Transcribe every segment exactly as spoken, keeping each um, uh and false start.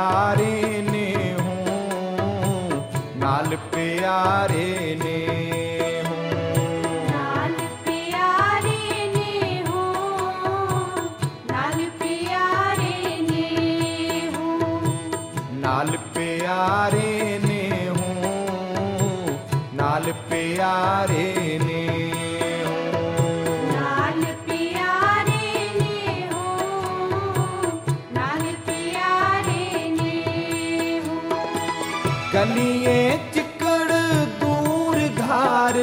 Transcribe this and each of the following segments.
प्यारे ने हूँ, नाल प्यारे ने हूँ, नाल प्यारे ने हूँ, नाल प्यारे ने हूँ, नाल प्यारे ने हूँ, नाल प्यारे ने हूँ, नाल प्यारे ने हूँ, नाल प्यारे ने हूँ। गलिए चिकड़ दूर घार,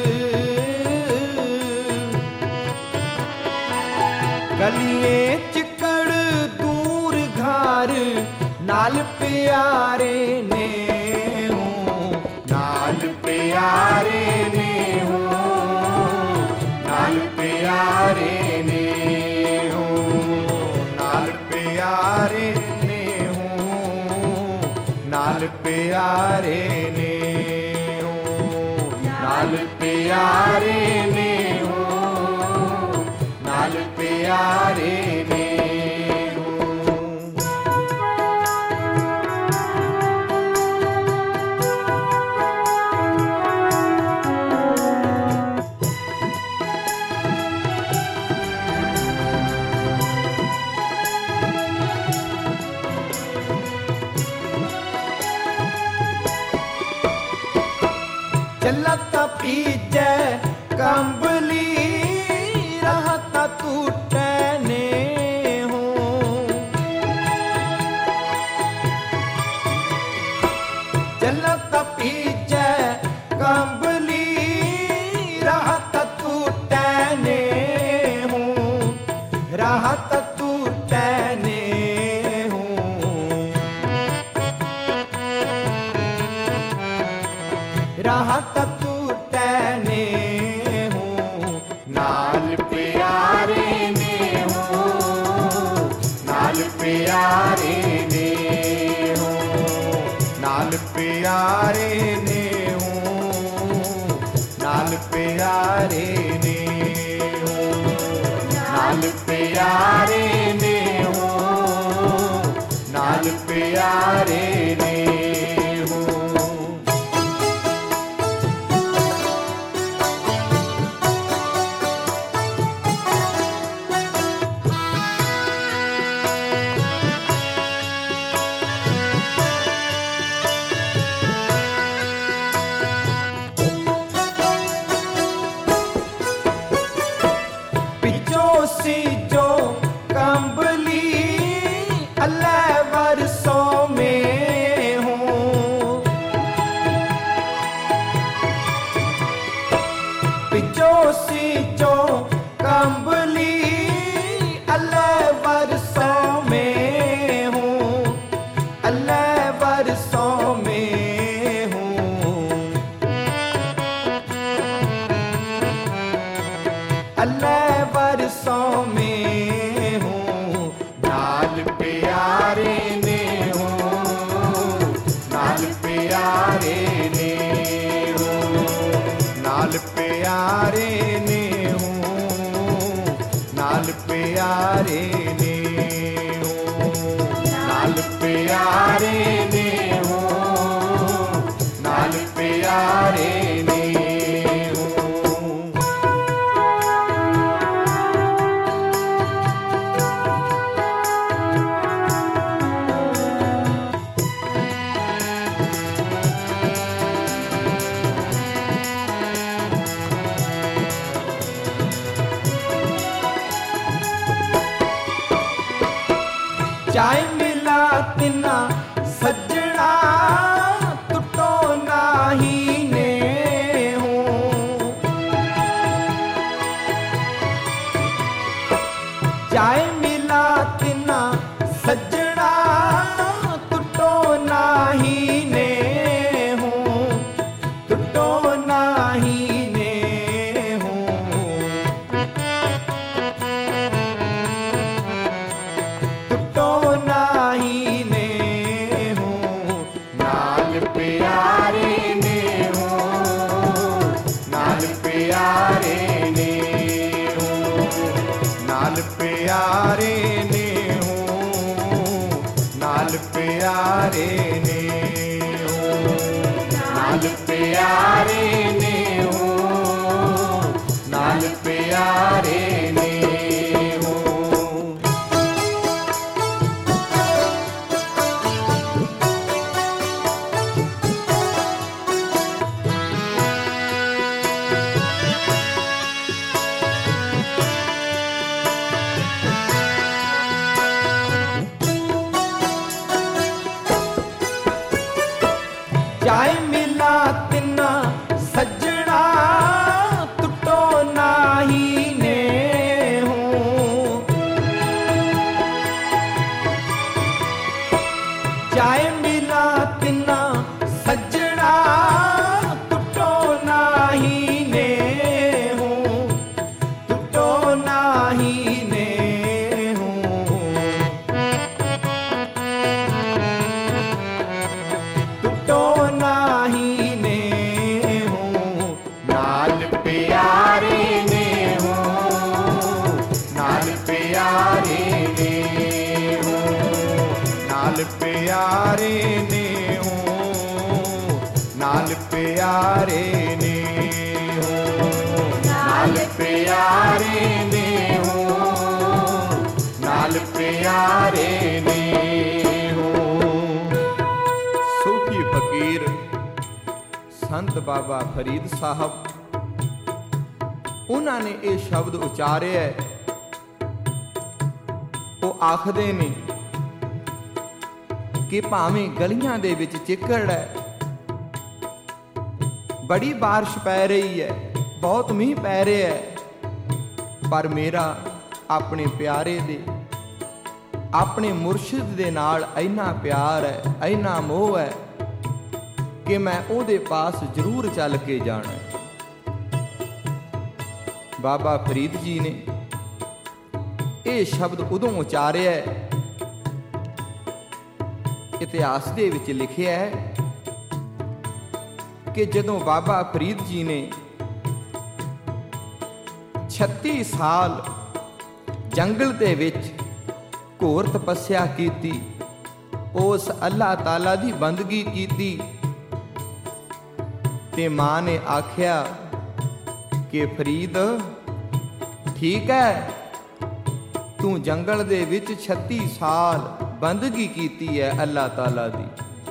गलिए चिकड़ दूर घार, नाल प्यारे ने हूँ, नाल प्यारे ने हूँ, नाल प्यारे ने हूँ, नाल प्यारे ने हूँ, नाल प्यारे ने हूँ, नाल प्यारे ने हूँ, नाल प्यारे ने हूँ। चलता पीछे कंबली रहता टूटने हूँ, चलता पीछे कंबली रहता टूटने हूँ, रहता टूटने हूँ, रहता टूटने हूँ, नाल प्यारे ने हूँ, नाल प्यारे ने हूँ, नाल प्यारे ने हूँ, नाल प्यारे ने हूँ, नाल प्यारे ने हूँ, नाल प्यारे ने हूँ। सी जो कंबली अल्लाह वर्षों में हूँ, पिछोसी जो कंबली अल्लाह वर्षों में हूँ, अल्लाह वर्षों में हूँ, अल्लाह वर्षों में हूँ, नाल प्यारे ने हूँ, नाल प्यारे ने हूँ, नाल प्यारे ने हूँ, नाल प्यारे ने हूँ, नाल प्यारे ने हूँ, नाल प्यारे ने हूँ। चाय मिला तिना सजना टुटो नाही ने हूँ, चाय मिला तिना सजना टुटो नाही ने हूँ, टुटो नाही ने हूँ, टुटो नाही ने हूँ, नाल प्यारे ने हूँ, नाल प्यारे ने हूँ, नाल प्यारे ने हूँ, नाल ਨਾਲ ਪਿਆਰੇ ਨੇ ਹੋ, ਨਾਲ ਪਿਆਰੇ ਨੇ ਹੋ, ਨਾਲ ਪਿਆਰੇ ਨੇ ਹੋ। ਜਾਏ ਮਿਲਾ ਤਿੰਨਾ ਸੱਜਣਾ ਟੁੱਟੋ ਨਾਹੀ ਨੇ ਹੋ, ਜਾਏ ਮਿਲਾ ਤਿੰਨਾ ਸੱਜਣਾ ਟੁੱਟੋ ਨਾਹੀ ਨੇ ਹੋ, ਟੁੱਟੋ ਨਾਹੀ ਨੇ ਹੋ। ਟੁੱਟੋ ਨਾਹੀ ਨੇ ਹੋ, ਨਾਲ ਪਿਆਰੇ ਨੇ ਹੋ, ਨਾਲ ਪਿਆਰੇ ਨੇ ਹੋ, ਨਾਲ ਪਿਆਰੇ ਨੇ ਹੋ, ਨਾਲ ਪਿਆਰੇ ਨੇ ਹੋ, ਨਾਲ ਪਿਆਰੇ ਨੇ ਹੋ, ਨਾਲ ਪਿਆਰੇ ਨੇ ਹੋ। ਸੂਫੀ ਫਕੀਰ ਸੰਤ ਬਾਬਾ ਫਰੀਦ ਸਾਹਿਬ, ਉਹਨਾਂ ਨੇ ਇਹ ਸ਼ਬਦ ਉਚਾਰਿਆ। ਉਹ ਆਖਦੇ ਨੇ ਕਿ ਭਾਵੇਂ ਗਲੀਆਂ ਦੇ ਵਿੱਚ ਚਿੱਕੜ ਹੈ, ਬੜੀ ਬਾਰਿਸ਼ ਪੈ ਰਹੀ ਹੈ, ਬਹੁਤ ਮੀਂਹ ਪੈ ਰਿਹਾ ਹੈ, ਪਰ ਮੇਰਾ ਆਪਣੇ ਪਿਆਰੇ ਦੇ, ਆਪਣੇ ਮੁਰਸ਼ਿਦ ਦੇ ਨਾਲ ਇੰਨਾ ਪਿਆਰ ਹੈ, ਇੰਨਾ ਮੋਹ ਹੈ ਕਿ ਮੈਂ ਉਹਦੇ ਪਾਸ ਜ਼ਰੂਰ ਚੱਲ ਕੇ ਜਾਣਾ ਹੈ। ਬਾਬਾ ਫਰੀਦ ਜੀ ਨੇ ਇਹ ਸ਼ਬਦ ਉਦੋਂ ਉਚਾਰਿਆ, ਇਤਿਹਾਸ ਦੇ ਵਿੱਚ ਲਿਖਿਆ ਹੈ ਕਿ ਜਦੋਂ ਬਾਬਾ ਫਰੀਦ ਜੀ ਨੇ ਛੱਤੀ ਸਾਲ ਜੰਗਲ ਦੇ ਵਿੱਚ ਘੋਰ ਤਪੱਸਿਆ ਕੀਤੀ, ਉਸ ਅੱਲਾਹ ਤਾਲਾ ਦੀ ਬੰਦਗੀ ਕੀਤੀ, ਤੇ ਮਾਂ ਨੇ ਆਖਿਆ ਕਿ ਫਰੀਦ ਠੀਕ ਹੈ, ਤੂੰ ਜੰਗਲ ਦੇ ਵਿੱਚ ਛੱਤੀ ਸਾਲ ਬੰਦਗੀ ਕੀਤੀ ਹੈ ਅੱਲਾਹ ਤਾਲਾ ਦੀ,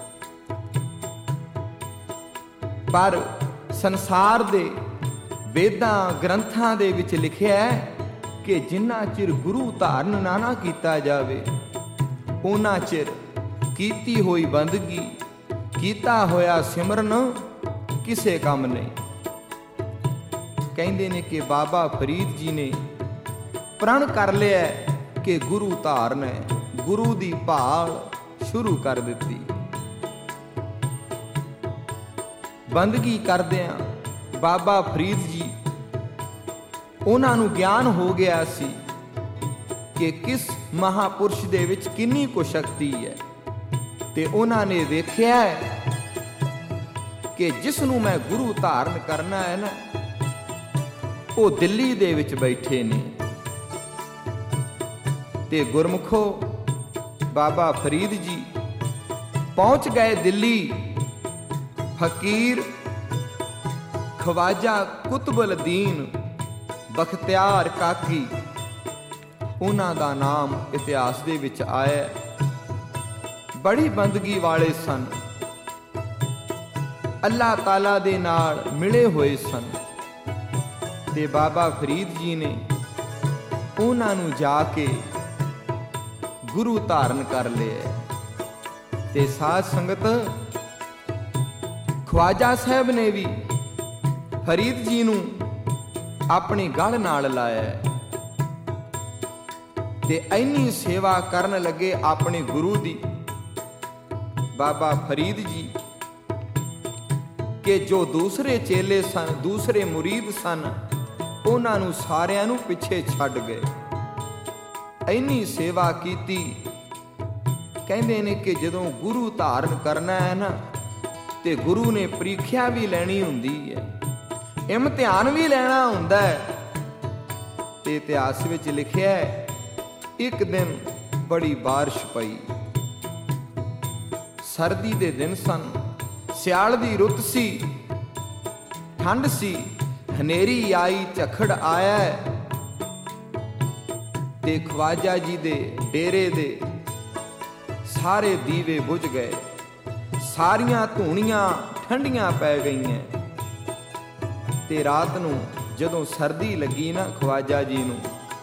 ਪਰ ਸੰਸਾਰ ਦੇ ਵੇਦਾਂ ਗ੍ਰੰਥਾਂ ਦੇ ਵਿੱਚ ਲਿਖਿਆ ਹੈ ਕਿ ਜਿੰਨਾ ਚਿਰ ਗੁਰੂ ਧਾਰਨ ਨਾ ਨਾ ਕੀਤਾ ਜਾਵੇ, ਉਹਨਾਂ ਚਿਰ ਕੀਤੀ ਹੋਈ ਬੰਦਗੀ, ਕੀਤਾ ਹੋਇਆ ਸਿਮਰਨ ਕਿਸੇ ਕੰਮ ਨਹੀਂ। ਕਹਿੰਦੇ ਨੇ ਕਿ ਬਾਬਾ ਫਰੀਦ ਜੀ ਨੇ ਪ੍ਰਣ ਕਰ ਲਿਆ ਕਿ ਗੁਰੂ ਧਾਰਨ ਹੈ, ਗੁਰੂ ਦੀ ਭਾਲ ਸ਼ੁਰੂ ਕਰ ਦਿੱਤੀ। ਬੰਦਗੀ ਕਰਦਿਆਂ ਬਾਬਾ ਫਰੀਦ ਜੀ, ਉਹਨਾਂ ਨੂੰ ਗਿਆਨ ਹੋ ਗਿਆ ਸੀ ਕਿ ਕਿਸ ਮਹਾਪੁਰਸ਼ ਦੇ ਵਿੱਚ ਕਿੰਨੀ ਕੁ ਸ਼ਕਤੀ ਹੈ, ਤੇ ਉਹਨਾਂ ਨੇ ਵੇਖਿਆ ਕਿ ਜਿਸ ਨੂੰ ਮੈਂ ਗੁਰੂ ਧਾਰਨ ਕਰਨਾ ਹੈ ਨਾ, ਉਹ ਦਿੱਲੀ ਦੇ ਵਿੱਚ ਬੈਠੇ ਨੇ। ਤੇ ਗੁਰਮੁਖੋ ਬਾਬਾ ਫਰੀਦ ਜੀ ਪਹੁੰਚ ਗਏ ਦਿੱਲੀ। ਫਕੀਰ ਖਵਾਜਾ ਕੁਤਬੁਲਦੀਨ ਬਖਤਿਆਰ ਕਾਕੀ, ਉਹਨਾਂ ਦਾ ਨਾਮ ਇਤਿਹਾਸ ਦੇ ਵਿੱਚ ਆਇਆ। ਬੜੀ ਬੰਦਗੀ ਵਾਲੇ ਸਨ, ਅੱਲਾਹ ਤਾਲਾ ਦੇ ਨਾਲ ਮਿਲੇ ਹੋਏ ਸਨ, ਤੇ ਬਾਬਾ ਫਰੀਦ ਜੀ ਨੇ ਉਹਨਾਂ ਨੂੰ ਜਾ ਕੇ ਗੁਰੂ ਧਾਰਨ ਕਰ ਲਿਆ। ਤੇ ਸਾਧ ਸੰਗਤ, ਖਵਾਜਾ ਸਾਹਿਬ ਨੇ ਵੀ ਫਰੀਦ ਜੀ ਨੂੰ ਆਪਣੀ ਗਲ ਨਾਲ ਲਾਇਆ, ਤੇ ਇੰਨੀ ਸੇਵਾ ਕਰਨ ਲੱਗੇ ਆਪਣੇ ਗੁਰੂ ਦੀ ਬਾਬਾ ਫਰੀਦ ਜੀ, ਕਿ ਜੋ ਦੂਸਰੇ ਚੇਲੇ ਸਨ, ਦੂਸਰੇ ਮੁਰੀਦ ਸਨ, ਉਹਨਾਂ ਨੂੰ ਸਾਰਿਆਂ ਨੂੰ ਪਿੱਛੇ ਛੱਡ ਗਏ। ਇੰਨੀ ਸੇਵਾ ਕੀਤੀ। ਕਹਿੰਦੇ ਨੇ ਕਿ ਜਦੋਂ ਗੁਰੂ ਧਾਰਨ ਕਰਨਾ ਹੈ ਨਾ, ਤੇ ਗੁਰੂ ਨੇ ਪ੍ਰੀਖਿਆ ਵੀ ਲੈਣੀ ਹੁੰਦੀ ਹੈ, ਇਮਤਿਹਾਨ ਵੀ ਲੈਣਾ ਹੁੰਦਾ ਹੈ। ਤੇ ਇਤਿਹਾਸ ਵਿੱਚ ਲਿਖਿਆ ਹੈ, ਇੱਕ ਦਿਨ ਬੜੀ ਬਾਰਿਸ਼ ਪਈ, ਸਰਦੀ ਦੇ ਦਿਨ ਸਨ, ਸਿਆਲ ਦੀ ਰੁੱਤ ਸੀ, ਠੰਡ ਸੀ, ਹਨੇਰੀ ਆਈ, ਝੱਖੜ ਆਇਆ ਤੇ ਖਵਾਜਾ ਜੀ ਦੇ ਡੇਰੇ ਦੇ ਸਾਰੇ ਦੀਵੇ ਬੁਝ ਗਏ, ਸਾਰੀਆਂ ਧੂਣੀਆਂ ਠੰਡੀਆਂ ਪੈ ਗਈਆਂ। ਤੇ ਰਾਤ ਨੂੰ ਜਦੋਂ ਸਰਦੀ ਲੱਗੀ ਨਾ ਖਵਾਜਾ ਜੀ ਨੂੰ,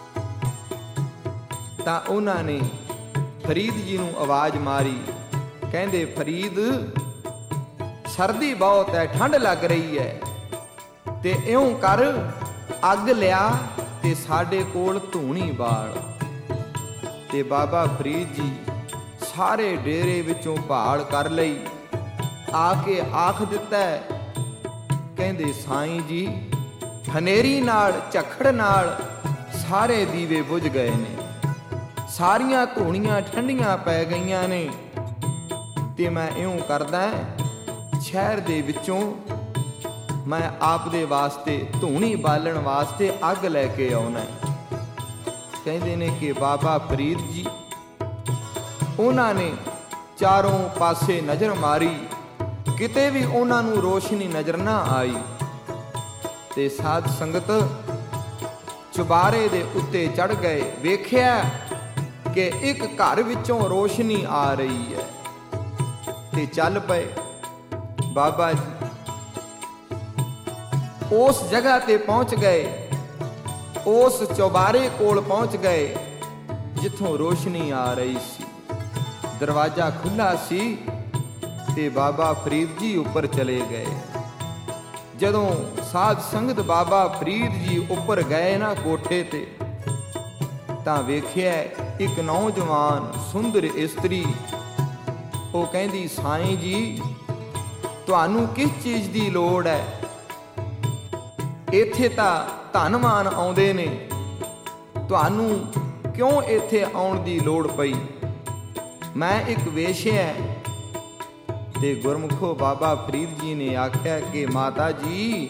ਤਾਂ ਉਹਨਾਂ ਨੇ ਫਰੀਦ ਜੀ ਨੂੰ ਆਵਾਜ਼ ਮਾਰੀ। ਕਹਿੰਦੇ, ਫਰੀਦ, ਸਰਦੀ ਬਹੁਤ ਹੈ, ਠੰਡ ਲੱਗ ਰਹੀ ਹੈ, ਤੇ ਇਉਂ ਕਰ, ਅੱਗ ਲਿਆ ਤੇ ਸਾਡੇ ਕੋਲ ਧੂਣੀ ਬਾਲ। ਤੇ ਬਾਬਾ ਫਰੀਦ ਜੀ ਸਾਰੇ ਡੇਰੇ ਵਿੱਚੋਂ ਭਾਲ ਕਰ ਲਈ, ਆ ਕੇ ਆਖ ਦਿੱਤਾ, ਕਹਿੰਦੇ, ਸਾਈਂ ਜੀ, ਹਨੇਰੀ ਨਾਲ, ਝੱਖੜ ਨਾਲ ਸਾਰੇ ਦੀਵੇ ਬੁਝ ਗਏ ਨੇ, ਸਾਰੀਆਂ ਧੂਣੀਆਂ ਠੰਡੀਆਂ ਪੈ ਗਈਆਂ ਨੇ, ਤੇ ਮੈਂ ਇਉਂ ਕਰਦਾ, ਸ਼ਹਿਰ ਦੇ ਵਿੱਚੋਂ ਮੈਂ ਆਪ ਦੇ ਵਾਸਤੇ ਧੂਣੀ ਬਾਲਣ ਵਾਸਤੇ ਅੱਗ ਲੈ ਕੇ ਆਉਣਾ। ਕਹਿੰਦੇ ਨੇ ਕਿ ਬਾਬਾ ਫਰੀਦ ਜੀ, ਉਹਨਾਂ ਨੇ ਚਾਰੋਂ ਪਾਸੇ ਨਜ਼ਰ ਮਾਰੀ, ਕਿਤੇ ਵੀ ਉਹਨਾਂ ਨੂੰ ਰੋਸ਼ਨੀ ਨਜ਼ਰ ਨਾ ਆਈ। ਤੇ ਸਾਧ ਸੰਗਤ ਚੁਬਾਰੇ ਦੇ ਉੱਤੇ ਚੜ ਗਏ, ਵੇਖਿਆ ਕਿ ਇੱਕ ਘਰ ਵਿੱਚੋਂ ਰੋਸ਼ਨੀ ਆ ਰਹੀ ਹੈ, ਤੇ ਚੱਲ ਪਏ। ਬਾਬਾ ਜੀ ਉਸ ਜਗ੍ਹਾ ਤੇ ਪਹੁੰਚ ਗਏ, ਉਸ ਚੁਬਾਰੇ ਕੋਲ ਪਹੁੰਚ ਗਏ ਜਿੱਥੋਂ ਰੋਸ਼ਨੀ ਆ ਰਹੀ ਸੀ। ਦਰਵਾਜ਼ਾ ਖੁੱਲਾ ਸੀ ਤੇ ਬਾਬਾ ਫਰੀਦ ਜੀ ਉੱਪਰ ਚਲੇ ਗਏ। ਜਦੋਂ ਸਾਧ ਸੰਗਤ ਬਾਬਾ ਫਰੀਦ ਜੀ ਉੱਪਰ ਗਏ ਨਾ ਕੋਠੇ ਤੇ, ਤਾਂ ਵੇਖਿਆ ਇੱਕ ਨੌਜਵਾਨ ਸੁੰਦਰ ਇਸਤਰੀ। ਉਹ ਕਹਿੰਦੀ, ਸਾਈਂ ਜੀ, ਤੁਹਾਨੂੰ ਕਿਸ ਚੀਜ਼ ਦੀ ਲੋੜ ਹੈ? ਇੱਥੇ ਤਾਂ ਧਨਵਾਨ ਆਉਂਦੇ ਨੇ, ਤੁਹਾਨੂੰ ਕਿਉਂ ਇੱਥੇ ਆਉਣ ਦੀ ਲੋੜ ਪਈ? ਮੈਂ ਇੱਕ ਵੇਸ਼ਿਆ। ਤੇ ਗੁਰਮੁਖੋ ਬਾਬਾ ਫਰੀਦ ਜੀ ਨੇ ਆਖਿਆ ਕਿ ਮਾਤਾ ਜੀ,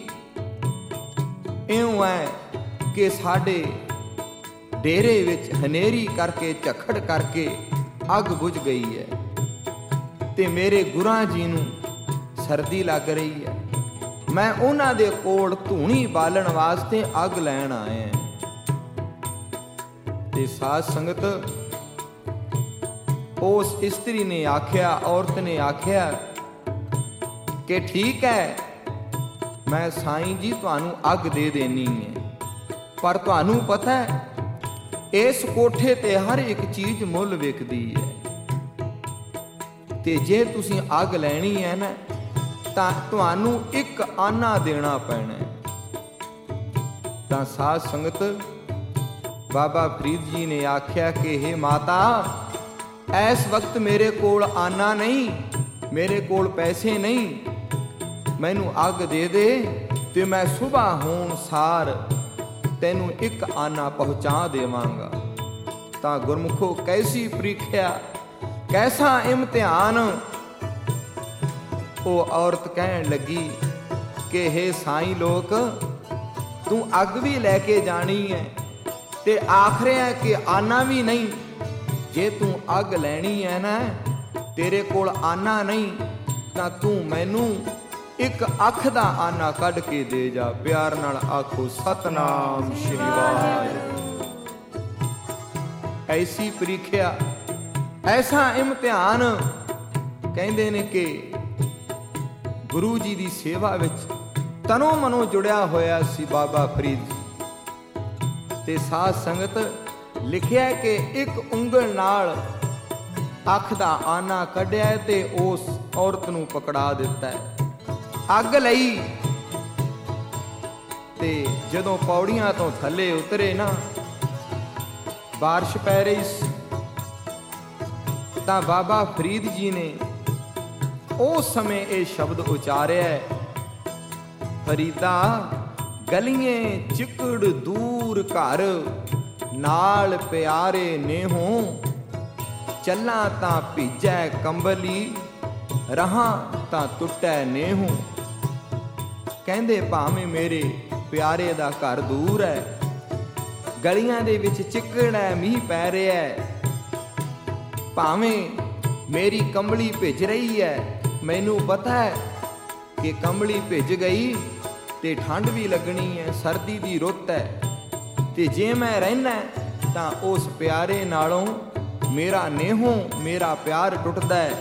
ਇਉਂ ਹੈ ਕਿ ਸਾਡੇ ਡੇਰੇ ਵਿੱਚ ਹਨੇਰੀ ਕਰਕੇ, ਝੱਖੜ ਕਰਕੇ ਅੱਗ ਬੁਝ ਗਈ ਹੈ, ਤੇ ਮੇਰੇ ਗੁਰਾਂ ਜੀ ਨੂੰ ਸਰਦੀ ਲੱਗ ਰਹੀ ਹੈ। ਮੈਂ ਉਹਨਾਂ ਦੇ ਕੋਲ ਧੂਣੀ ਬਾਲਣ ਵਾਸਤੇ ਅੱਗ ਲੈਣ ਆਇਆ। ਤੇ ਸਾਧ ਸੰਗਤ ਉਸ ਇਸਤਰੀ ਨੇ ਆਖਿਆ, ਔਰਤ ਨੇ ਆਖਿਆ ਕਿ ਠੀਕ ਹੈ, ਮੈਂ ਸਾਈਂ ਜੀ ਤੁਹਾਨੂੰ ਅੱਗ ਦੇ ਦੇਣੀ ਹੈ, ਪਰ ਤੁਹਾਨੂੰ ਪਤਾ ਹੈ ਇਸ ਕੋਠੇ ਤੇ ਹਰ ਇੱਕ ਚੀਜ਼ ਮੁੱਲ ਵਿਕਦੀ ਹੈ, ਤੇ ਜੇ ਤੁਸੀਂ ਅੱਗ ਲੈਣੀ ਹੈ ਨਾ, ਤਾਂ ਤੁਹਾਨੂੰ ਇੱਕ ਆਨਾ ਦੇਣਾ ਪੈਣਾ ਹੈ। ਤਾਂ ਸਾਧ ਸੰਗਤ ਬਾਬਾ ਫਰੀਦ ਜੀ ਨੇ ਆਖਿਆ ਕਿ ਹੇ ਮਾਤਾ, ਇਸ ਵਕਤ ਮੇਰੇ ਕੋਲ ਆਨਾ ਨਹੀਂ, ਮੇਰੇ ਕੋਲ ਪੈਸੇ ਨਹੀਂ, ਮੈਨੂੰ ਅੱਗ ਦੇ ਦੇ ਤੇ ਮੈਂ ਸੁਬਾਹ ਹੋਣ ਸਾਰ ਤੈਨੂੰ ਇੱਕ ਆਨਾ ਪਹੁੰਚਾ ਦੇਵਾਂਗਾ। ਤਾਂ ਗੁਰਮੁਖੋ ਕੈਸੀ ਪ੍ਰੀਖਿਆ, ਕੈਸਾ ਇਮਤਿਹਾਨ। ਉਹ ਔਰਤ ਕਹਿਣ ਲੱਗੀ ਕਿ ਹੇ ਸਾਈਂ ਲੋਕ, ਤੂੰ ਅੱਗ ਵੀ ਲੈ ਕੇ ਜਾਣੀ ਹੈ ਤੇ ਆਖ ਰਿਹਾ ਕਿ ਆਨਾ ਵੀ ਨਹੀਂ। ਜੇ ਤੂੰ ਅੱਗ ਲੈਣੀ ਹੈ ਨਾ, ਤੇਰੇ ਕੋਲ ਆਨਾ ਨਹੀਂ, ਤਾਂ ਤੂੰ ਮੈਨੂੰ ਇੱਕ ਅੱਖ ਦਾ ਆਨਾ ਕੱਢ ਕੇ ਦੇ ਜਾ। ਪਿਆਰ ਨਾਲ ਆਖੋ ਸਤਨਾਮ ਸ਼੍ਰੀ ਵਾਹਿਗੁਰੂ। ਐਸੀ ਪ੍ਰੀਖਿਆ, ਐਸਾ ਇਮਤਿਹਾਨ। ਕਹਿੰਦੇ ਨੇ ਕਿ ਗੁਰੂ ਜੀ ਦੀ ਸੇਵਾ ਵਿੱਚ ਤਨੋਂ ਮਨੋਂ ਜੁੜਿਆ ਹੋਇਆ ਸੀ ਬਾਬਾ ਫਰੀਦ ਜੀ। ਤੇ ਸਾਧ ਸੰਗਤ ਲਿਖਿਆ ਕਿ ਇੱਕ ਉਂਗਲ ਨਾਲ ਅੱਖ ਦਾ ਆਨਾ ਕੱਢਿਆ ਤੇ ਉਸ ਔਰਤ ਨੂੰ ਪਕੜਾ ਦਿੱਤਾ। ਅੱਗ ਲਈ ਤੇ ਜਦੋਂ ਪੌੜੀਆਂ ਤੋਂ ਥੱਲੇ ਉਤਰੇ ਨਾ, ਬਾਰਿਸ਼ ਪੈ ਰਹੀ ਸੀ, ਤਾਂ ਬਾਬਾ ਫਰੀਦ ਜੀ ਨੇ ਉਸ ਸਮੇਂ ਇਹ ਸ਼ਬਦ ਉਚਾਰਿਆ, ਫਰੀਦਾ ਗਲੀਏ ਚਿਕੜ ਦੂਰ ਘਰ, ਨਾਲ ਪਿਆਰੇ ਨੇਹੋਂ, ਚੱਲਾਂ ਤਾਂ ਭੀਜੈ ਕੰਬਲੀ, ਰਹਾਂ ਤਾਂ ਟੁੱਟੈ ਨੇਹੋਂ। ਕਹਿੰਦੇ ਭਾਵੇਂ ਮੇਰੇ ਪਿਆਰੇ ਦਾ ਘਰ ਦੂਰ ਹੈ, ਗਲੀਆਂ ਦੇ ਵਿੱਚ ਚਿੱਕੜ ਹੈ, ਮੀਂਹ ਪੈ ਰਿਹਾ ਹੈ, ਭਾਵੇਂ ਮੇਰੀ ਕੰਬਲੀ ਭਿੱਜ ਰਹੀ ਹੈ, ਮੈਨੂੰ ਪਤਾ ਹੈ ਕਿ ਕੰਬਲੀ ਭਿੱਜ ਗਈ ਤੇ ਠੰਡ ਵੀ ਲੱਗਣੀ ਹੈ, ਸਰਦੀ ਦੀ ਰੁੱਤ ਹੈ, ਤੇ ਜੇ ਮੈਂ ਰਹਿਣਾ ਤਾਂ ਉਸ ਪਿਆਰੇ ਨਾਲੋਂ ਮੇਰਾ ਨੇਹੋਂ ਮੇਰਾ ਪਿਆਰ ਟੁੱਟਦਾ ਹੈ।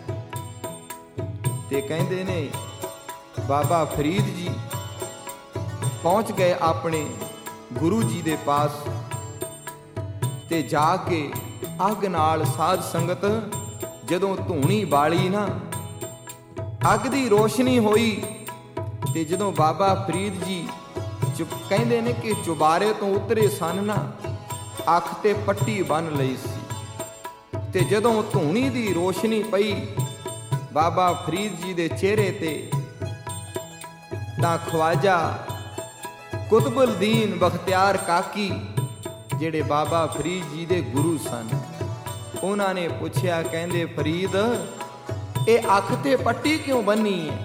ਤੇ ਕਹਿੰਦੇ ਨੇ ਬਾਬਾ ਫਰੀਦ ਜੀ ਪਹੁੰਚ ਗਏ ਆਪਣੇ ਗੁਰੂ ਜੀ ਦੇ ਪਾਸ, ਤੇ ਜਾ ਕੇ ਅੱਗ ਨਾਲ ਸਾਧ ਸੰਗਤ ਜਦੋਂ ਧੂਣੀ ਬਾਲੀ ਨਾ, ਅੱਗ ਦੀ ਰੋਸ਼ਨੀ ਹੋਈ, ਤੇ ਜਦੋਂ ਬਾਬਾ ਫਰੀਦ ਜੀ ਚੁੱਪ ਕਹਿੰਦੇ ਨੇ ਕਿ ਚੁਬਾਰੇ ਤੋਂ ਉਤਰੇ ਸਨ ਨਾ, ਅੱਖ ਤੇ ਪੱਟੀ ਬੰਨ ਲਈ ਸੀ, ਤੇ ਜਦੋਂ ਧੂਣੀ ਦੀ ਰੋਸ਼ਨੀ ਪਈ ਬਾਬਾ ਫਰੀਦ ਜੀ ਦੇ ਚਿਹਰੇ ਤੇ, ਤਾਂ ਖਵਾਜਾ ਕੁਤਬੁਲਦੀਨ ਬਖਤਿਆਰ ਕਾਕੀ ਜਿਹੜੇ ਬਾਬਾ ਫਰੀਦ ਜੀ ਦੇ ਗੁਰੂ ਸਨ, ਉਹਨਾਂ ਨੇ ਪੁੱਛਿਆ, ਕਹਿੰਦੇ ਫਰੀਦ ਇਹ ਅੱਖ ਤੇ ਪੱਟੀ ਕਿਉਂ ਬੰਨੀ ਹੈ?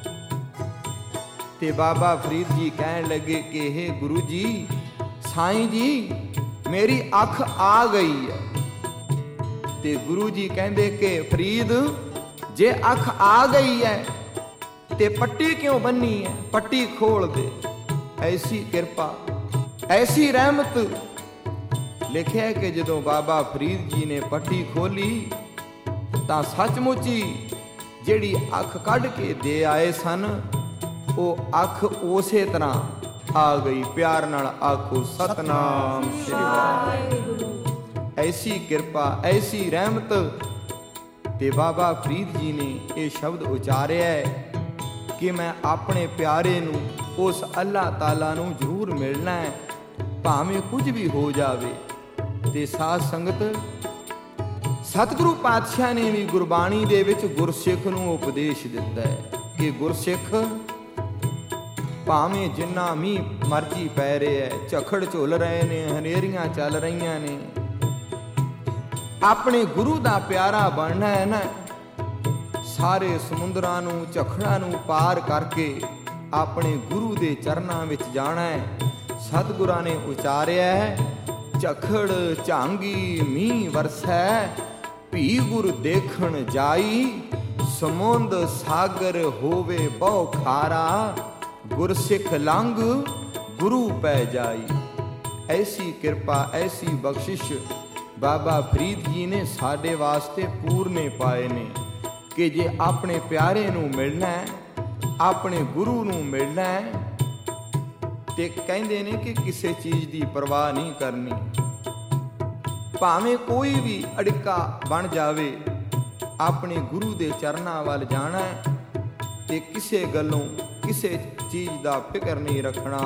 ਤੇ ਬਾਬਾ ਫਰੀਦ ਜੀ ਕਹਿਣ ਲੱਗੇ ਕਿ ਇਹ ਗੁਰੂ ਜੀ, ਸਾਈਂ ਜੀ ਮੇਰੀ ਅੱਖ ਆ ਗਈ ਹੈ। ਤੇ ਗੁਰੂ ਜੀ ਕਹਿੰਦੇ ਕਿ ਫਰੀਦ ਜੇ ਅੱਖ ਆ ਗਈ ਹੈ ਤੇ ਪੱਟੀ ਕਿਉਂ ਬੰਨੀ ਹੈ? ਪੱਟੀ ਖੋਲ ਦੇ। ਐਸੀ ਕਿਰਪਾ, ਐਸੀ ਰਹਿਮਤ। ਲਿਖਿਆ ਕਿ ਜਦੋਂ ਬਾਬਾ ਫਰੀਦ ਜੀ ਨੇ ਪੱਟੀ ਖੋਲੀ ਤਾਂ ਸੱਚਮੁੱਚ ਹੀ ਜਿਹੜੀ ਅੱਖ ਕੱਢ ਕੇ ਦੇ ਆਏ ਸਨ, ਉਹ ਅੱਖ ਉਸੇ ਤਰ੍ਹਾਂ ਆ ਗਈ। ਪਿਆਰ ਨਾਲ ਆਖੋ ਸਤਨਾਮ ਸ੍ਰੀ ਵਾਹਿਗੁਰੂ। ਐਸੀ ਕਿਰਪਾ, ਐਸੀ ਰਹਿਮਤ। ਤੇ ਬਾਬਾ ਫਰੀਦ ਜੀ ਨੇ ਇਹ ਸ਼ਬਦ ਉਚਾਰਿਆ ਹੈ ਕਿ ਮੈਂ ਆਪਣੇ ਪਿਆਰੇ ਨੂੰ, ਉਸ ਅੱਲਾਹ ਤਾਲਾ ਨੂੰ ਜ਼ਰੂਰ ਮਿਲਣਾ ਹੈ, ਭਾਵੇਂ ਕੁਝ ਵੀ ਹੋ ਜਾਵੇ। ਤੇ ਸਾਧ ਸੰਗਤ, ਸਤਿਗੁਰੂ ਪਾਤਸ਼ਾਹ ਨੇ ਵੀ ਗੁਰਬਾਣੀ ਦੇ ਵਿੱਚ ਗੁਰਸਿੱਖ ਨੂੰ ਉਪਦੇਸ਼ ਦਿੱਤਾ ਹੈ ਕਿ ਗੁਰਸਿੱਖ ਭਾਵੇਂ ਜਿੰਨਾ ਮੀਂਹ ਮਰਜੀ ਪੈ ਰਿਹਾ ਹੈ, ਝੱਖੜ ਝੁੱਲ ਰਹੇ ਨੇ, ਹਨੇਰੀਆਂ ਚੱਲ ਰਹੀਆਂ ਨੇ, ਆਪਣੇ ਗੁਰੂ ਦਾ ਪਿਆਰਾ ਬਣਨਾ ਹੈ ਨਾ, ਸਾਰੇ ਸਮੁੰਦਰਾਂ ਨੂੰ, ਝੱਖੜਾਂ ਨੂੰ ਪਾਰ ਕਰਕੇ ਆਪਣੇ ਗੁਰੂ ਦੇ ਚਰਨਾਂ ਵਿੱਚ ਜਾਣਾ ਹੈ। ਸਤਿਗੁਰਾਂ ਨੇ ਉਚਾਰਿਆ ਹੈ, ਝੱਖੜ ਝਾਂਗੀ ਮੀਂਹ ਵਰਸੈ, ਭੀ ਗੁਰ ਦੇਖਣ ਜਾਈ, ਸਮੁੰਦ ਸਾਗਰ ਹੋਵੇ ਬਹੁ ਖਾਰਾ, ਗੁਰਸਿੱਖ ਲੰਘ ਗੁਰੂ ਪੈ ਜਾਈ। ਐਸੀ ਕਿਰਪਾ, ਐਸੀ ਬਖਸ਼ਿਸ਼ ਬਾਬਾ ਫਰੀਦ ਜੀ ਨੇ ਸਾਡੇ ਵਾਸਤੇ ਪੂਰਨੇ ਪਾਏ ਨੇ ਕਿ ਜੇ ਆਪਣੇ ਪਿਆਰੇ ਨੂੰ ਮਿਲਣਾ ਹੈ, ਆਪਣੇ ਗੁਰੂ ਨੂੰ ਮਿਲਣਾ ਹੈ, ਤੇ ਕਹਿੰਦੇ ਨੇ ਕਿ ਕਿਸੇ ਚੀਜ਼ ਦੀ ਪਰਵਾਹ ਨਹੀਂ ਕਰਨੀ, ਭਾਵੇਂ ਕੋਈ ਵੀ ਅੜਿੱਕਾ ਬਣ ਜਾਵੇ, ਆਪਣੇ ਗੁਰੂ ਦੇ ਚਰਨਾਂ ਵੱਲ ਜਾਣਾ ਹੈ, ਤੇ ਕਿਸੇ ਗੱਲੋਂ, ਕਿਸੇ ਚੀਜ਼ ਦਾ ਫਿਕਰ ਨਹੀਂ ਰੱਖਣਾ।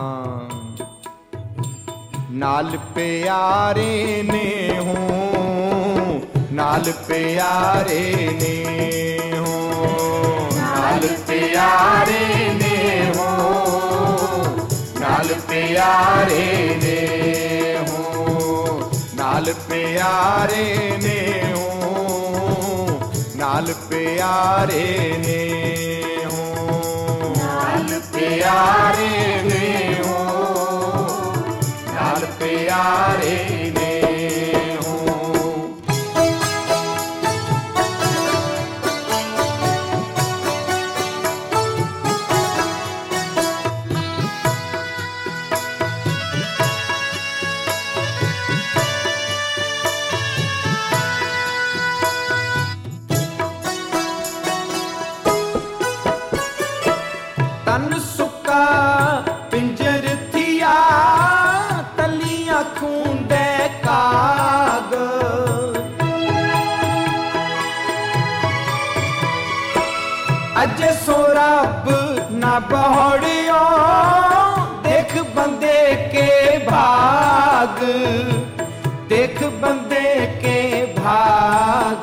ਨਾਲ ਪਿਆਰੇ ਨੇ ਹੋ, ਨਾਲ ਪਿਆਰੇ ਨੇ ਹੋ, ਨਾਲ ਪਿਆਰੇ ਨੇ ਹੋ, ਨਾਲ ਪਿਆਰੇ ਨੇ ਹੋ, ਨਾਲ ਪਿਆਰੇ ਨੇ ਹੋ, ਨਾਲ ਪਿਆਰੇ ਨੇ ਹੋ, ਨਾਲ ਪਿਆਰੇ ਨੇ ਹੋ, ਨਾਲ ਪਿਆਰੇ ਨੇ ਹੋ। ਤਨ ਸੁੱਕਾ ਪਿੰਜਰ ਥੀਆ, ਤਲੀਆਂ ਖੂੰਡੇ ਕਾਗ, ਅਜੇ ਸੋ ਰੱਬ ਨਾ ਬਹੜਿਓ, ਦੇਖ ਬੰਦੇ ਕੇ ਭਾਗ, ਦੇਖ ਬੰਦੇ ਕੇ ਭਾਗ।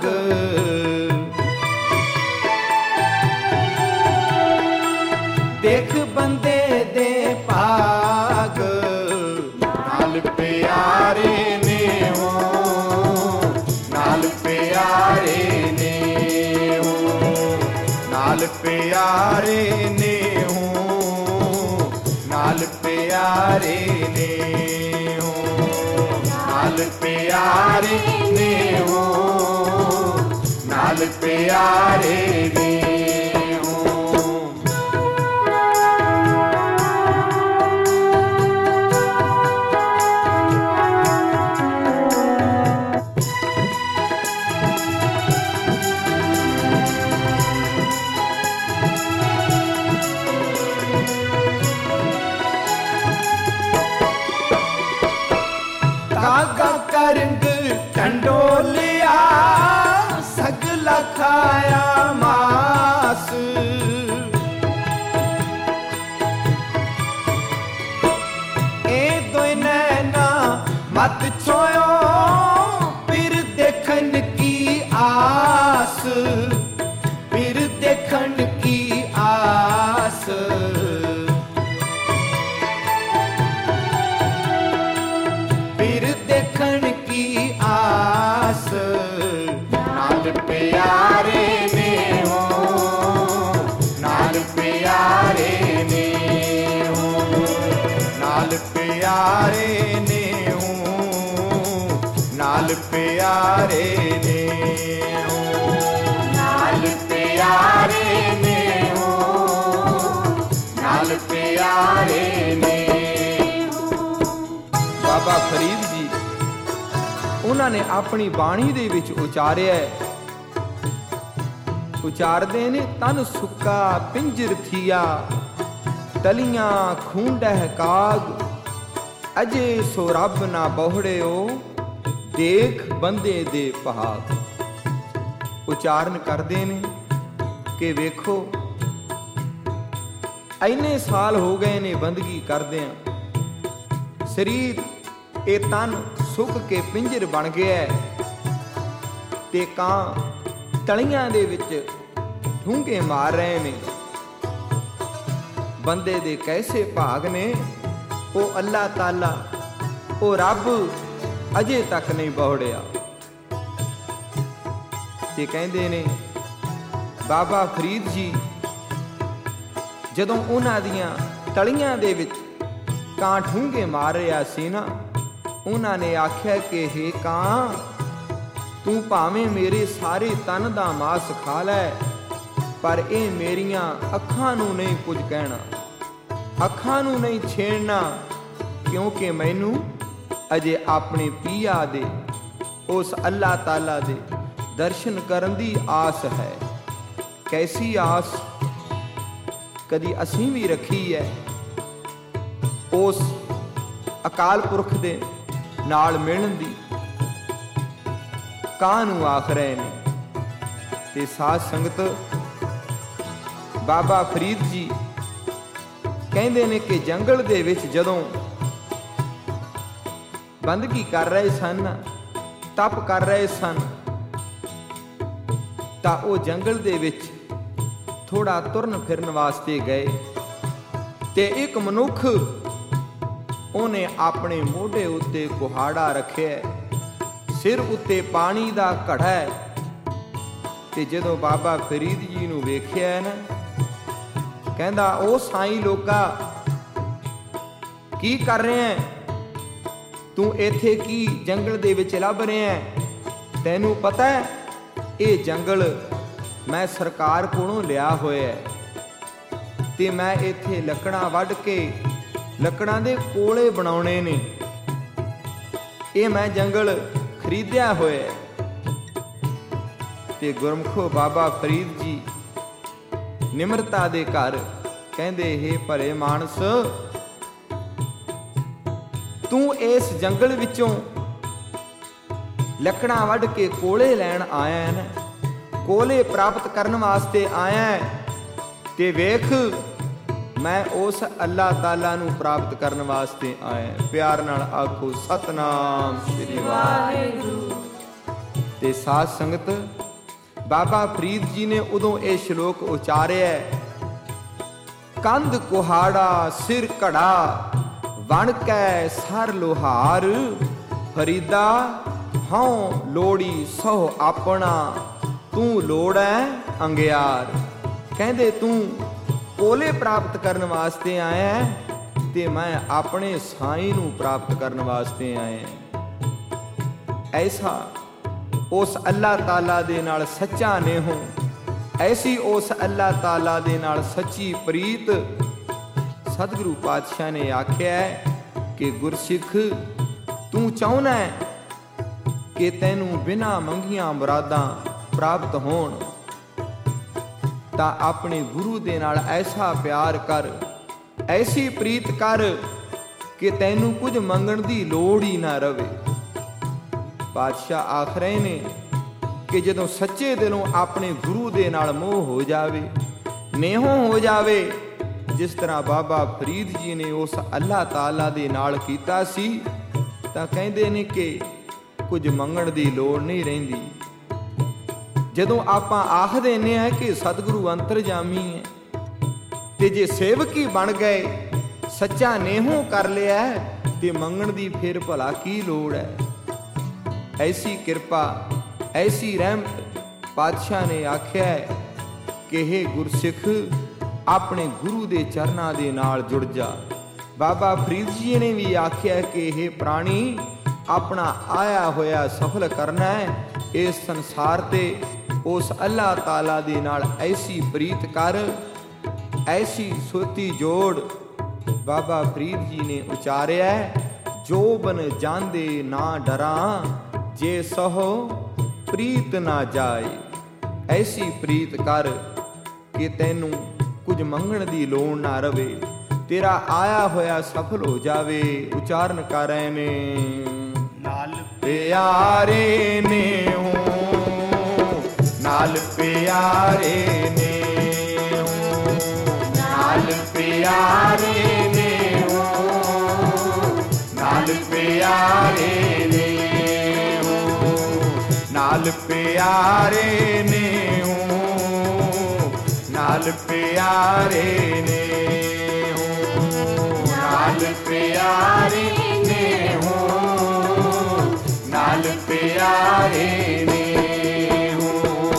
ਦੇਖ ਬੰਦੇ ਦੇ ਭਾਗ, ਨਾਲ ਪਿਆਰੇ ਨੇ ਹੋ, ਨਾਲ ਪਿਆਰੇ ਨੇ ਹੋ, ਨਾਲ ਪਿਆਰੇ ਨੇ ਹੋ, ਨਾਲ ਪਿਆਰੇ ਨੇ ਹੋ, ਨਾਲ ਪਿਆਰੇ ਨੇ ਹੋ, ਨਾਲ ਪਿਆਰੇ ਨੇ ਹੋ। ਕਾਗਾ ਕਰੰਗ ਟੰਡੋਲਿਆ ਸਗਲਾ ਖਾਇਆ ਮਾਸ। ਇਹ ਦੋਇ ਨੈਣਾ ਮਤ ਛੋਇਓ ਫਿਰ ਦੇਖਣ ਕੀ ਆਸ, ਫਿਰ ਦੇਖਣ ਕੀ ਆਸ। ਦੇਖਣ ਕੀ ਆਸ ਨਾਲ ਪਿਆਰੇ ਨੇ ਹੋ, ਨਾਲ ਪਿਆਰੇ ਨੇ ਹੋ, ਨਾਲ ਪਿਆਰੇ ਨੇ ਹੋ, ਨਾਲ ਪਿਆਰੇ ਨੇ ਹੋ, ਨਾਲ ਪਿਆਰੇ ਨੇ ਹੋ, ਨਾਲ ਪਿਆਰੇ ਨੇ ਹੋ। ਬਾਬਾ ਫਰੀਦ ਜੀ ਉਹਨਾਂ ਨੇ ਆਪਣੀ ਬਾਣੀ ਦੇ ਵਿੱਚ ਉਚਾਰਿਆ, ਉਚਾਰਦੇ ਨੇ ਤਨ ਸੁੱਕਾ ਪਿੰਜਰ ਥੀਆ, ਤਲੀਆਂ ਖੂੰਡਹਿ ਕਾਗ, ਅਜੇ ਸੋ ਰੱਬ ਨਾ ਬਹੁੜਿਓ, ਦੇਖ ਬੰਦੇ ਦੇ ਪਹਾਗ। ਉਚਾਰਨ ਕਰਦੇ ਨੇ ਕਿ ਵੇਖੋ ਇੰਨੇ ਸਾਲ ਹੋ ਗਏ ਨੇ ਬੰਦਗੀ ਕਰਦਿਆਂ, ਸਰੀਰ ਇਹ ਤਨ ਸੁੱਕ ਕੇ ਪਿੰਜਰ ਬਣ ਗਿਆ ਤੇ ਕਾਂ ਤਲੀਆਂ ਦੇ ਵਿੱਚ ਢੂੰਘੇ ਮਾਰ ਰਹੇ ਨੇ। ਬੰਦੇ ਦੇ ਕੈਸੇ ਭਾਗ ਨੇ, ਉਹ ਅੱਲਾਹ ਤਾਲਾ, ਉਹ ਰੱਬ ਅਜੇ ਤੱਕ ਨਹੀਂ ਬਹੁੜਿਆ। ਤੇ ਕਹਿੰਦੇ ਨੇ ਬਾਬਾ ਫਰੀਦ ਜੀ ਜਦੋਂ ਉਹਨਾਂ ਦੀਆਂ ਤਲੀਆਂ ਦੇ ਵਿੱਚ ਕਾਂ ਢੂੰਘੇ ਮਾਰ ਰਿਹਾ ਸੀ ਨਾ, ਉਹਨਾਂ ਨੇ ਆਖਿਆ ਕਿ ਹੇ ਕਾਂ, ਤੂੰ ਭਾਵੇਂ ਮੇਰੇ ਸਾਰੇ ਤਨ ਦਾ ਮਾਸ ਖਾ ਲੈ, ਪਰ ਇਹ ਮੇਰੀਆਂ ਅੱਖਾਂ ਨੂੰ ਨਹੀਂ ਕੁਝ ਕਹਿਣਾ, ਅੱਖਾਂ ਨੂੰ ਨਹੀਂ ਛੇੜਨਾ, ਕਿਉਂਕਿ ਮੈਨੂੰ ਅਜੇ ਆਪਣੇ ਪੀਆ ਦੇ ਉਸ ਅੱਲਾਹ ਤਾਲਾ ਦੇ ਦਰਸ਼ਨ ਕਰਨ ਦੀ ਆਸ ਹੈ। ਕੈਸੀ ਆਸ ਕਦੀ ਅਸੀਂ ਵੀ ਰੱਖੀ ਹੈ, ਉਸ ਅਕਾਲ ਪੁਰਖ ਦੇ ਨਾਲ ਮਿਲਣ ਦੀ। ਕਾਂ ਨੂੰ ਆਖ ਰਹੇ ਨੇ ਤੇ ਸਾਧ ਸੰਗਤ ਬਾਬਾ ਫਰੀਦ ਜੀ ਕਹਿੰਦੇ ਨੇ ਕਿ ਜੰਗਲ ਦੇ ਵਿੱਚ ਜਦੋਂ ਬੰਦਗੀ ਕਰ ਰਹੇ ਸਨ, ਤਪ ਕਰ ਰਹੇ ਸਨ, ਤਾਂ ਉਹ ਜੰਗਲ ਦੇ ਵਿੱਚ ਥੋੜਾ ਤੁਰਨ ਫਿਰਨ ਵਾਸਤੇ ਗਏ ਤੇ ਇੱਕ ਮਨੁੱਖ ਉਹਨੇ ਆਪਣੇ ਮੋਢੇ ਉੱਤੇ ਕੁਹਾੜਾ ਰੱਖਿਆ, ਸਿਰ ਉੱਤੇ ਪਾਣੀ ਦਾ ਘੜਾ, ਤੇ ਜਦੋਂ ਬਾਬਾ ਫਰੀਦ ਜੀ ਨੂੰ ਵੇਖਿਆ ਨਾ, ਕਹਿੰਦਾ ਉਹ ਸਾਈਂ ਲੋਕਾ ਕੀ ਕਰ ਰਿਹਾ, ਤੂੰ ਇੱਥੇ ਕੀ ਜੰਗਲ ਦੇ ਵਿੱਚ ਲੱਭ ਰਿਹਾ? ਤੈਨੂੰ ਪਤਾ ਇਹ ਜੰਗਲ ਮੈਂ ਸਰਕਾਰ ਕੋਲੋਂ ਲਿਆ ਹੋਇਆ ਤੇ ਮੈਂ ਇੱਥੇ ਲੱਕੜਾਂ ਵੱਢ ਕੇ ਲੱਕੜਾਂ ਦੇ ਕੋਲੇ ਬਣਾਉਣੇ ਨੇ, ਇਹ ਮੈਂ ਜੰਗਲ ਖਰੀਦਿਆ ਹੋਇਆ। ਤੇ ਗੁਰਮੁਖੋ ਬਾਬਾ ਫਰੀਦ ਜੀ ਨਿਮਰਤਾ ਦੇ ਘਰ ਕਹਿੰਦੇ, ਹੇ ਭਲੇ ਮਾਨਸ, ਤੂੰ ਇਸ ਜੰਗਲ ਵਿੱਚੋਂ ਲੱਕੜਾਂ ਵੱਢ ਕੇ ਕੋਲੇ ਲੈਣ ਆਇਆ ਹੈ ਨਾ, ਕੋਲੇ ਪ੍ਰਾਪਤ ਕਰਨ ਵਾਸਤੇ ਆਇਆ ਹੈ, ਤੇ ਵੇਖ ਮੈਂ ਉਸ ਅੱਲਾਹ ਤਾਲਾ ਨੂੰ ਪ੍ਰਾਪਤ ਕਰਨ ਵਾਸਤੇ ਆਇਆ। ਪਿਆਰ ਨਾਲ ਆਖੋ ਸਤਨਾਮ ਸ੍ਰੀ ਵਾਹਿਗੁਰੂ। ਤੇ ਸਾਧ ਸੰਗਤ ਬਾਬਾ ਫਰੀਦ ਜੀ ਨੇ ਉਦੋਂ ਇਹ ਸ਼ਲੋਕ ਉਚਾਰਿਆ, ਕੰਧ ਕੁਹਾੜਾ ਸਿਰ ਘੜਾ, ਵਣ ਕੈ ਸਰ ਲੋਹਾਰ, ਫਰੀਦਾ ਹਉ ਲੋੜੀ ਸਹੁ ਆਪਣਾ, ਤੂੰ ਲੋੜੈ ਅੰਗਿਆਰ। ਕਹਿੰਦੇ ਤੂੰ ਕੋਲੇ ਪ੍ਰਾਪਤ ਕਰਨ ਵਾਸਤੇ ਆਇਆ ਤੇ ਮੈਂ ਆਪਣੇ ਸਾਈਂ ਨੂੰ ਪ੍ਰਾਪਤ ਕਰਨ ਵਾਸਤੇ ਆਇਆ। ਐਸਾ ਉਸ ਅੱਲਾਹ ਤਾਲਾ ਦੇ ਨਾਲ ਸੱਚਾ ਨੇਹੋਂ, ਐਸੀ ਉਸ ਅੱਲਾਹ ਤਾਲਾ ਦੇ ਨਾਲ ਸੱਚੀ ਪ੍ਰੀਤ। ਸਤਿਗੁਰੂ ਪਾਤਸ਼ਾਹ ਨੇ ਆਖਿਆ ਕਿ ਗੁਰਸਿੱਖ, ਤੂੰ ਚਾਹੁੰਦਾ ਹੈ ਕਿ ਤੈਨੂੰ ਬਿਨਾਂ ਮੰਗੀਆਂ ਮੁਰਾਦਾਂ ਪ੍ਰਾਪਤ ਹੋਣ, ਤਾਂ ਆਪਣੇ ਗੁਰੂ ਦੇ ਨਾਲ ਐਸਾ ਪਿਆਰ ਕਰ, ਐਸੀ ਪ੍ਰੀਤ ਕਰ ਕਿ ਤੈਨੂੰ ਕੁਝ ਮੰਗਣ ਦੀ ਲੋੜ ਹੀ ਨਾ ਰਵੇ। ਪਾਤਸ਼ਾਹ ਆਖ ਰਹੇ ਨੇ ਕਿ ਜਦੋਂ ਸੱਚੇ ਦਿਲੋਂ ਆਪਣੇ ਗੁਰੂ ਦੇ ਨਾਲ ਮੋਹ ਹੋ ਜਾਵੇ, ਨੇਹੋਂ ਹੋ ਜਾਵੇ, ਜਿਸ ਤਰ੍ਹਾਂ ਬਾਬਾ ਫਰੀਦ ਜੀ ਨੇ ਉਸ ਅੱਲਾਹ ਤਾਲਾ ਦੇ ਨਾਲ ਕੀਤਾ ਸੀ, ਤਾਂ ਕਹਿੰਦੇ ਨੇ ਕਿ ਕੁਝ ਮੰਗਣ ਦੀ ਲੋੜ ਨਹੀਂ ਰਹਿੰਦੀ। ਜਦੋਂ ਆਪਾਂ ਆਖ ਦਿੰਦੇ ਹਾਂ ਕਿ ਸਤਿਗੁਰੂ ਅੰਤਰਜਾਮੀ ਹੈ, ਤੇ ਜੇ ਸੇਵਕੀ ਬਣ ਗਏ, ਸੱਚਾ ਨੇਹੋਂ ਕਰ ਲਿਆ, ਤੇ ਮੰਗਣ ਦੀ ਫਿਰ ਭਲਾ ਕੀ ਲੋੜ ਹੈ। ਐਸੀ ਕਿਰਪਾ, ਐਸੀ ਰਹਿਮਤ ਪਾਤਸ਼ਾਹ ਨੇ ਆਖਿਆ ਕਿ ਹੇ ਗੁਰਸਿੱਖ, ਆਪਣੇ ਗੁਰੂ ਦੇ ਚਰਨਾਂ ਦੇ ਨਾਲ ਜੁੜ ਜਾ। ਬਾਬਾ ਫਰੀਦ ਜੀ ਨੇ ਵੀ ਆਖਿਆ ਕਿ ਹੇ ਪ੍ਰਾਣੀ, ਆਪਣਾ ਆਇਆ ਹੋਇਆ ਸਫਲ ਕਰਨਾ ਹੈ ਇਸ ਸੰਸਾਰ ਤੇ, ਉਸ ਅੱਲਾਹ ਤਾਲਾ ਦੇ ਨਾਲ ਐਸੀ ਪ੍ਰੀਤ ਕਰ, ਐਸੀ ਸੋਤੀ ਜੋੜ। ਬਾਬਾ ਫਰੀਦ ਜੀ ਨੇ ਉਚਾਰਿਆ, ਜੋ ਬਨ ਜਾਂਦੇ ਨਾ ਡਰਾਂ, ਜੇ ਸਹੋ ਪ੍ਰੀਤ ਨਾ ਜਾਏ। ਐਸੀ ਪ੍ਰੀਤ ਕਰ ਕਿ ਤੈਨੂੰ ਕੁਝ ਮੰਗਣ ਦੀ ਲੋੜ ਨਾ ਰਵੇ, ਤੇਰਾ ਆਇਆ ਹੋਇਆ ਸਫਲ ਹੋ ਜਾਵੇ। ਉਚਾਰਨ ਕਰ ਰਹੇ ਨੇ, ਨਾਲ ਪਿਆਰੇ ਨੇ ਹੋ, ਨਾਲ ਪਿਆਰੇ ਨੇ ਹੋ, ਨਾਲ ਪਿਆਰੇ ਨੇ ਹੋ, ਨਾਲ ਪਿਆਰੇ ਨੇ ਹੋ, ਨਾਲ ਪਿਆਰੇ ਨੇ ਹੋ, ਨਾਲ ਪਿਆਰੇ ਨੇ ਹੋ, ਨਾਲ ਪਿਆਰੇ ਨੇ ਹੋ, ਨਾਲ ਪਿਆਰੇ ਨੇ ਹੋ।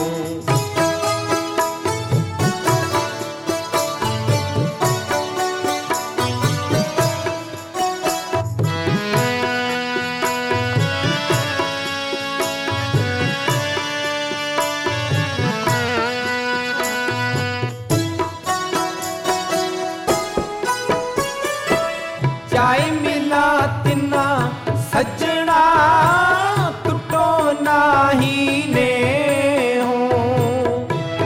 ਚਾਹੇ ਮਿਲਾ ਤਿੰਨਾ ਸੱਜਣਾ, ਟੁੱਟੋ ਨਾਹੀ ਨੇ ਹੋ।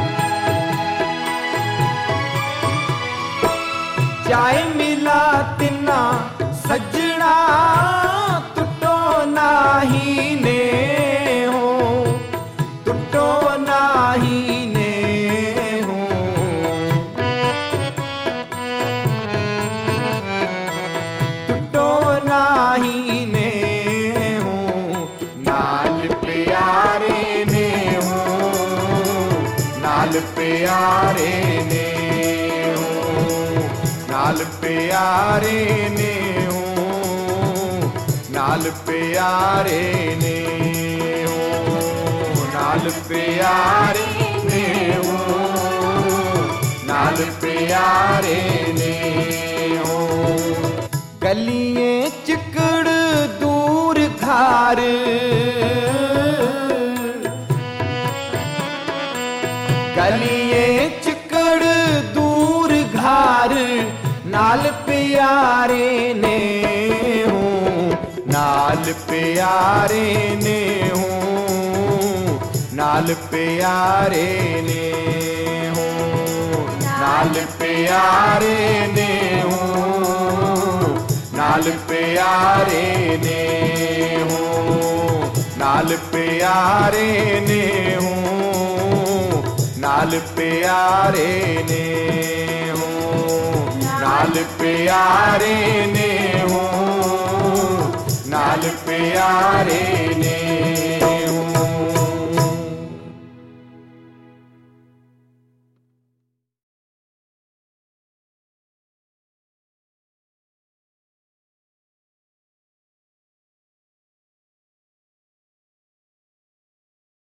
ਚਾਹੇ ਮਿਲਾ ਤਿੰਨਾ ਸੱਜਣਾ, ਟੁੱਟੋ ਨਾਹੀ ਨੇ ਹੋ, ਟੁੱਟੋ ਨਾਹੀ ਨੇ ਹੋ। ਟੁੱਟੋ ਨਾਹੀ ਨੇ ਹੋ, ਨਾਲ ਪਿਆਰੇ ਨੇ ਹੋ, ਨਾਲ ਪਿਆਰੇ ਨੇ ਹੋ, ਨਾਲ ਪਿਆਰੇ ਨੇ ਹੋ, ਨਾਲ ਪਿਆਰੇ ਨੇ ਹੋ, ਨਾਲ ਪਿਆਰੇ ਨੇ ਹੋ, ਨਾਲ ਪਿਆਰੇ ਨੇ ਹੋ। ਗਲੀਏ ਚਿੱਕੜ ਦੂਰ ਘਰ, ਗਲੀਏ ਚਿੱਕੜ ਦੂਰ ਘਰ, ਨਾਲ ਪਿਆਰੇ ਨੇ ਹੋ, ਨਾਲ ਪਿਆਰੇ ਨੇ ਹੋ, ਨਾਲ ਪਿਆਰੇ ਨੇ ਹੋ, ਨਾਲ ਪਿਆਰੇ ਨੇ ਹੋ, ਨਾਲ ਪਿਆਰੇ ਨੇ ਹੋ, ਨਾਲ ਪਿਆਰੇ ਨੇ ਹੋ, ਨਾਲ ਪਿਆਰੇ ਨੇ ਹੋ, ਨਾਲ ਪਿਆਰੇ ਨੇ ਹੋ, ਨਾਲ ਪਿਆਰੇ